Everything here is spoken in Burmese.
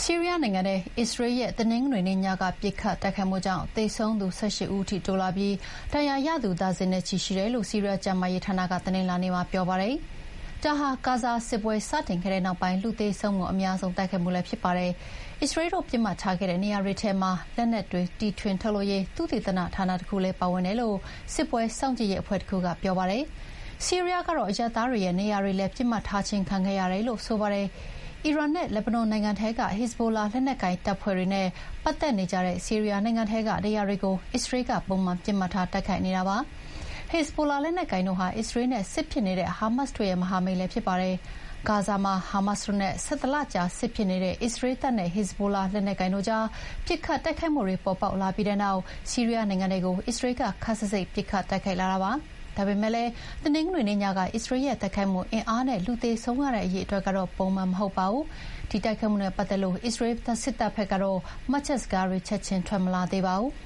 ဆီးရီးယားနိုင်ငံထဲအစ္စရေးရဲ့တနင်္ဂနွေနေ့ညကပစ်ခတ်တိုက်ခိုက်မှုကြောင့်သေဆုံးသူ18ဦးအထိတိုးလာပြီးဒဏ်ရာရသူဒါဇင်နဲ့ချီရှိတယ်လို့ဆီးရီးယားကျန်းမာရေးဌာနကတနင်္လာနေ့မှာပြောပါတယ်။ဒါဟာဂါဇာစစ်ပွဲစတင်ခဲ့တဲ့နောက်ပိုင်းလူသေဆုံးမှုအများဆုံးတိုက်ခိုက်မှုလည်းဖြစ်ပါတယ်။အစ္စရေးတို့ပြစ်မှတ်ထားခဲ့တဲ့နေရာတွေထဲမှာလက်နက်တွေတီထွင်ထုတ်လုပ်ရေးသုတေသနဌာနတစ်ခုလည်းပါဝင်တယ်လို့စစ်ပွဲစောင့်ကြည့်ရေးအဖွဲ့တစ်ခုကပြောပါတယ်။ဆီးရီးယားကတော့အရပ်သားတွေရဲ့နေရာတွေလည်းပြစ်မှတ်ထားခြင်းခံခဲ့ရတယ်လို့ဆိုပါတယ်။အီရန်နဲ့လက်ဘနွန်နိုင်ငံထဲကဟက်ဇ်ဘိုလာလက်နက်ကိုင်တပ်ဖွဲ့တွေနဲ့ပတ်သက်နေကြတဲ့ဆီးရီးယားနိုင်ငံထဲကနေရာတွေကိုအစ္စရေးကပုံမှန်ပစ်မှတ်ထားတိုက်ခိုက်နေတာပါ။ဟက်ဇ်ဘိုလာလက်နက်ကိုင်တို့ဟာအစ္စရေးနဲ့စစ်ဖြစ်နေတဲ့ဟာမတ်စ်တို့ရဲ့မဟာမိတ်လည်းဖြစ်ပါတယ်။ဂါဇာမှာဟာမတ်စ်တို့နဲ့17လကြာစစ်ဖြစ်နေတဲ့အစ္စရေးတပ်နဲ့ဟက်ဇ်ဘိုလာလက်နက်ကိုင်တို့ကြားပစ်ခတ်တိုက်ခိုက်မှုတွေပေါ်ပေါက်လာပြီးတဲ့နောက်ဆီးရီးယားနိုင်ငံတွေကိုအစ္စရေးကခပ်စိတ်စိတ်ပစ်ခတ်တိုက်ခိုက်လာတာပါ။ဒါပေမဲ့လည်းတနင်္ဂနွေနေ့ညကအစ္စရေးရဲ့တိုက်ခိုက်မှုအင်အားနဲ့လူသေဆုံးရတဲ့အရေးအတွက်ကတော့ပုံမှန်မဟုတ်ပါဘူး။ဒီတိုက်ခိုက်မှုနဲ့ပတ်သက်လို့အစ္စရေးစစ်တပ်ဘက်ကတော့မှတ်ချက်စကားတွေချက်ချင်းထွက်မလာသေးပါဘူး။